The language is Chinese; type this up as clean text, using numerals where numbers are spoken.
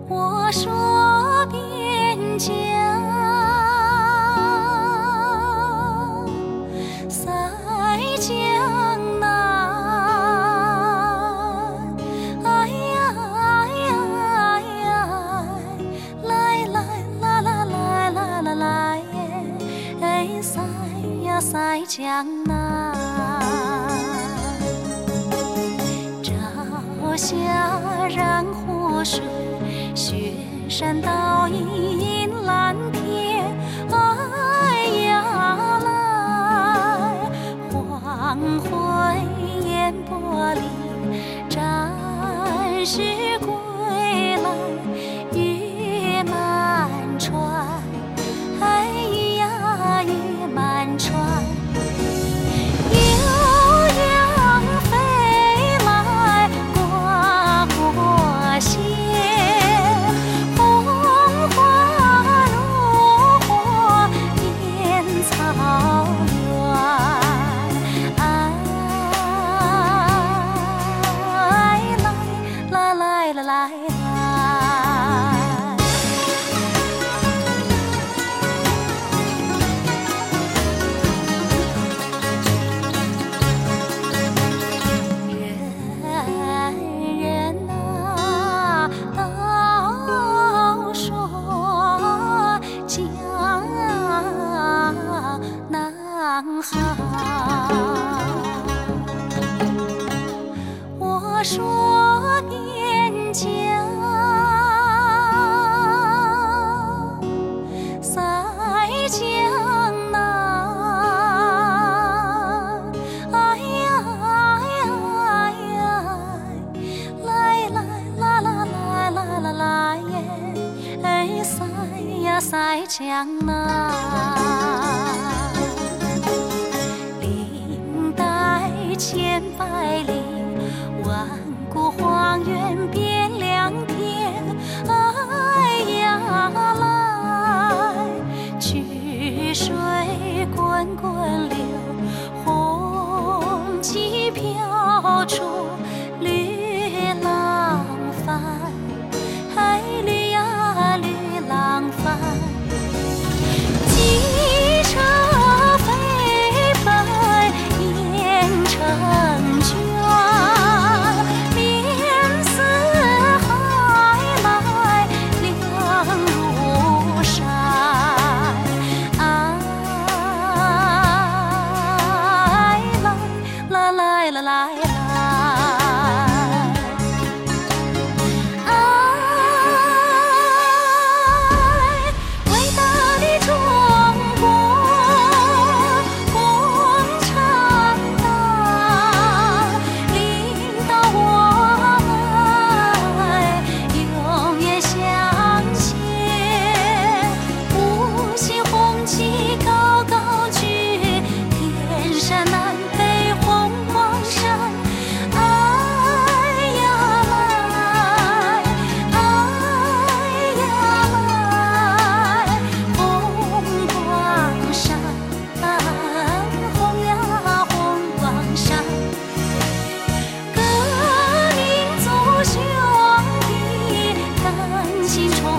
我说边疆塞江南，哎呀哎呀哎呀，来来啦啦来啦啦来耶，哎塞呀塞江南，朝霞染湖水。雪山倒映蓝天，哎呀来，黄昏烟波里，战士归来，月满船，哎呀月满船。我说边疆塞江南，哎呀哎呀哎呀，来来啦啦来啦啦来耶，哎塞呀塞江南。千百里，万古荒原变良田，哎呀来，曲水滚滚流，红旗飘出绿浪帆，哎绿呀绿浪帆。成卷连四海来，亮如山，哎来啦来啦来来。心中